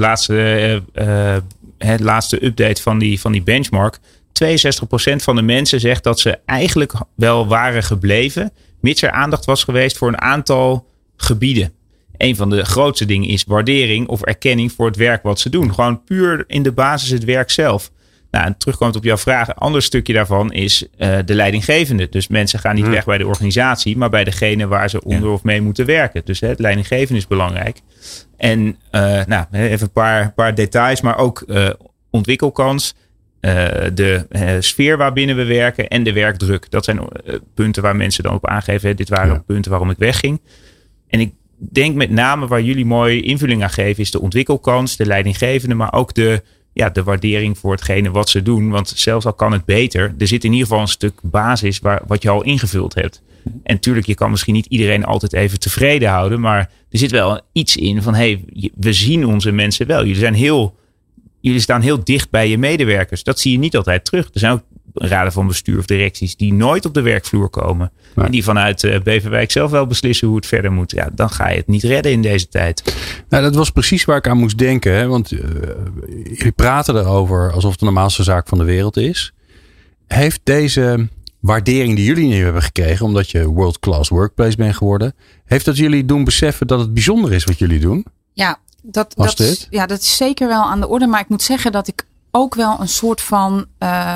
laatste update van die benchmark, 62% van de mensen zegt dat ze eigenlijk wel waren gebleven, mits er aandacht was geweest voor een aantal gebieden. Een van de grootste dingen is waardering of erkenning voor het werk wat ze doen. Gewoon puur in de basis het werk zelf. Nou, en terugkomend op jouw vraag, een ander stukje daarvan is de leidinggevende. Dus mensen gaan niet weg bij de organisatie, maar bij degene waar ze onder of mee moeten werken. Dus het leidinggevende is belangrijk. En even een paar details, maar ook ontwikkelkans, de sfeer waarbinnen we werken en de werkdruk. Dat zijn punten waar mensen dan op aangeven. Dit waren punten waarom ik wegging. En ik denk met name waar jullie mooi invulling aan geven is de ontwikkelkans, de leidinggevende, maar ook de waardering voor hetgene wat ze doen. Want zelfs al kan het beter, er zit in ieder geval een stuk basis wat je al ingevuld hebt. En natuurlijk, je kan misschien niet iedereen altijd even tevreden houden, maar er zit wel iets in van we zien onze mensen wel. Jullie staan heel dicht bij je medewerkers. Dat zie je niet altijd terug. Er zijn ook raden van bestuur of directies die nooit op de werkvloer komen. Nee. En die vanuit Beverwijk zelf wel beslissen hoe het verder moet. Ja, dan ga je het niet redden in deze tijd. Nou, dat was precies waar ik aan moest denken. Hè? Want jullie praten erover alsof het de normaalste zaak van de wereld is. Heeft deze waardering die jullie nu hebben gekregen, omdat je world class workplace bent geworden, heeft dat jullie doen beseffen dat het bijzonder is wat jullie doen? Ja, dat is zeker wel aan de orde. Maar ik moet zeggen dat ik ook wel een soort van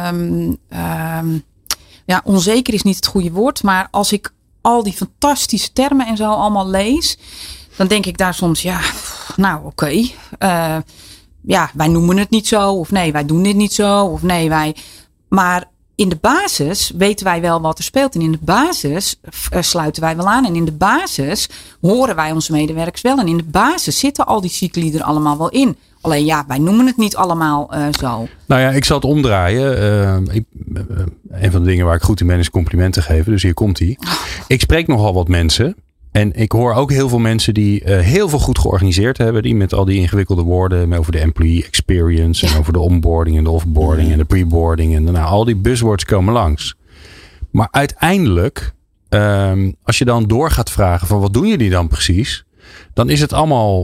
onzeker is niet het goede woord. Maar als ik al die fantastische termen en zo allemaal lees, dan denk ik daar soms, oké. Wij noemen het niet zo. Of nee, wij doen dit niet zo. Of nee, maar in de basis weten wij wel wat er speelt. En in de basis sluiten wij wel aan. En in de basis horen wij onze medewerkers wel. En in de basis zitten al die cycli er allemaal wel in. Alleen wij noemen het niet allemaal zo. Nou ja, ik zal het omdraaien. Een van de dingen waar ik goed in ben is complimenten geven. Dus hier komt ie. Ik spreek nogal wat mensen. En ik hoor ook heel veel mensen die heel veel goed georganiseerd hebben. Die met al die ingewikkelde woorden over de employee experience. En over de onboarding en de offboarding en de preboarding. En al die buzzwords komen langs. Maar uiteindelijk, als je dan door gaat vragen van wat doen jullie dan precies? Dan is het allemaal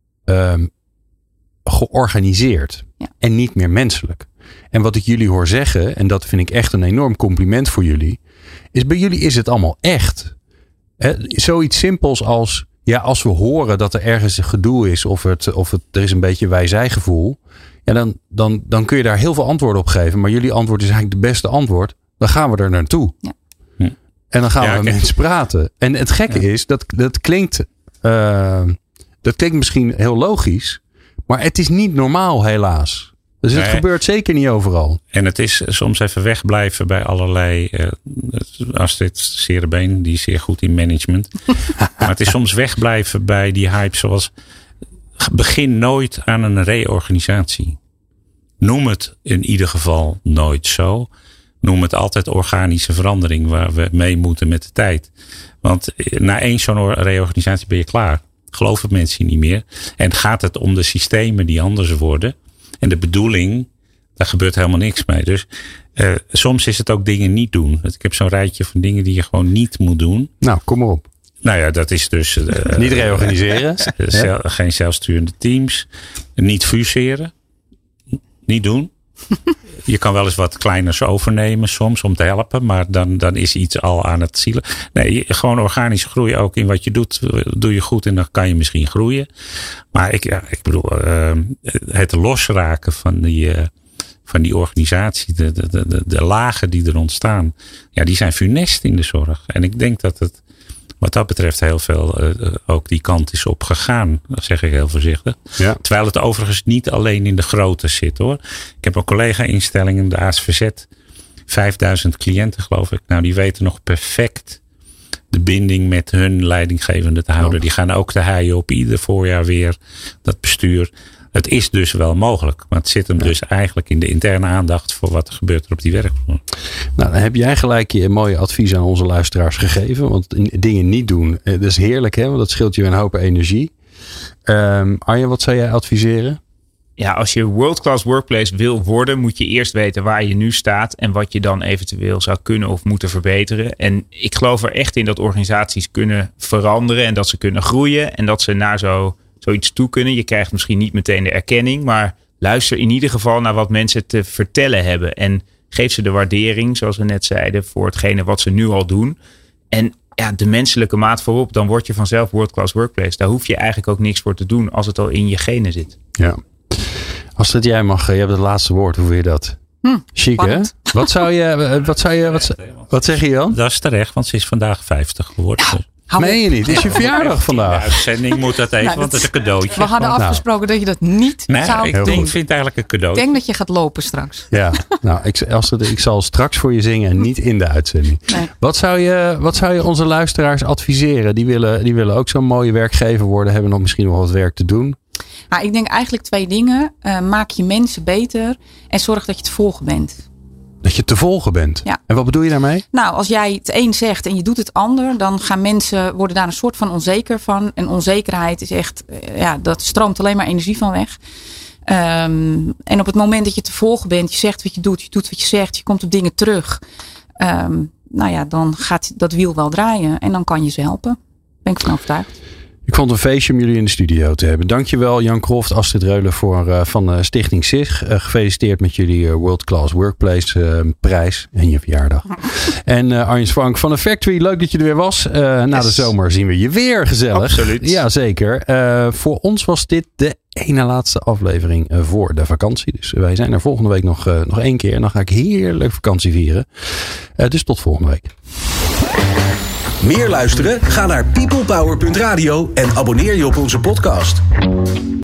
georganiseerd. Ja. En niet meer menselijk. En wat ik jullie hoor zeggen, en dat vind ik echt een enorm compliment voor jullie. Is bij jullie is het allemaal echt. Zoiets simpels als, als we horen dat er ergens een gedoe is of er is een beetje wij-zij gevoel. Ja, dan kun je daar heel veel antwoorden op geven. Maar jullie antwoord is eigenlijk de beste antwoord. Dan gaan we er naartoe. Ja. En dan gaan we met mensen praten. En het gekke is, dat klinkt misschien heel logisch. Maar het is niet normaal helaas. Dus het gebeurt zeker niet overal. En het is soms even wegblijven bij allerlei Astrid Serebeen, die is zeer goed in management. Maar het is soms wegblijven bij die hype zoals begin nooit aan een reorganisatie. Noem het in ieder geval nooit zo. Noem het altijd organische verandering waar we mee moeten met de tijd. Want na één zo'n reorganisatie ben je klaar. Geloven mensen niet meer. En gaat het om de systemen die anders worden. En de bedoeling, daar gebeurt helemaal niks mee. Dus soms is het ook dingen niet doen. Ik heb zo'n rijtje van dingen die je gewoon niet moet doen. Nou, kom maar op. Nou ja, dat is dus niet reorganiseren. Geen zelfsturende teams. Niet fuseren. Niet doen. Je kan wel eens wat kleiners overnemen soms om te helpen. Maar dan is iets al aan het zielen. Nee, gewoon organisch groeien ook in wat je doet. Doe je goed en dan kan je misschien groeien. Maar ik bedoel, het losraken van die organisatie. De lagen die er ontstaan. Ja, die zijn funest in de zorg. En ik denk dat het wat dat betreft heel veel ook die kant is op gegaan. Dat zeg ik heel voorzichtig. Ja. Terwijl het overigens niet alleen in de grootte zit hoor. Ik heb een collega-instelling in de ASVZ. 5000 cliënten geloof ik. Nou, die weten nog perfect de binding met hun leidinggevende te houden. Die gaan ook de heien op ieder voorjaar weer. Dat bestuur. Het is dus wel mogelijk. Maar het zit hem dus eigenlijk in de interne aandacht voor wat er gebeurt er op die werkvloer. Nou, dan heb jij gelijk je mooie advies aan onze luisteraars gegeven. Want dingen niet doen, dat is heerlijk hè. Want dat scheelt je een hoop energie. Arjen, wat zou jij adviseren? Ja, als je world-class workplace wil worden, moet je eerst weten waar je nu staat en wat je dan eventueel zou kunnen of moeten verbeteren. En ik geloof er echt in dat organisaties kunnen veranderen en dat ze kunnen groeien en dat ze naar zoiets toe kunnen. Je krijgt misschien niet meteen de erkenning, maar luister in ieder geval naar wat mensen te vertellen hebben. En geef ze de waardering, zoals we net zeiden, voor hetgene wat ze nu al doen. En de menselijke maat voorop, dan word je vanzelf world-class workplace. Daar hoef je eigenlijk ook niks voor te doen als het al in je genen zit. Ja. Astrid, jij hebt het laatste woord. Hoe vind je dat? Chic, hè? Wat zeg je dan? Dat is terecht, want ze is vandaag 50 geworden. Meen je niet? Het is je verjaardag vandaag. De uitzending moet dat even, want dat is een cadeautje. We hadden afgesproken dat je dat niet zou doen. Ik vind het eigenlijk een cadeautje. Ik denk dat je gaat lopen straks. Ja, nou, ik zal straks voor je zingen en niet in de uitzending. Nee. Wat zou je onze luisteraars adviseren? Die willen ook zo'n mooie werkgever worden. Hebben nog misschien wel wat werk te doen. Nou, ik denk eigenlijk 2 dingen. Maak je mensen beter en zorg dat je te volgen bent. Dat je te volgen bent. Ja. En wat bedoel je daarmee? Nou, als jij het een zegt en je doet het ander, dan gaan mensen worden daar een soort van onzeker van. En onzekerheid is echt, dat stroomt alleen maar energie van weg. En op het moment dat je te volgen bent, je zegt wat je doet wat je zegt, je komt op dingen terug. Dan gaat dat wiel wel draaien en dan kan je ze helpen. Ben ik van overtuigd. Ik vond het een feestje om jullie in de studio te hebben. Dankjewel Jan Croft, Astrid Reulen van Stichting SIG. Gefeliciteerd met jullie World Class Workplace prijs en je verjaardag. En Arjen Frank van de Factory, leuk dat je er weer was. Na de zomer zien we je weer gezellig. Absoluut. Ja, zeker. Voor ons was dit de ene laatste aflevering voor de vakantie. Dus wij zijn er volgende week nog 1 keer. En dan ga ik heerlijk vakantie vieren. Dus tot volgende week. Meer luisteren? Ga naar peoplepower.radio en abonneer je op onze podcast.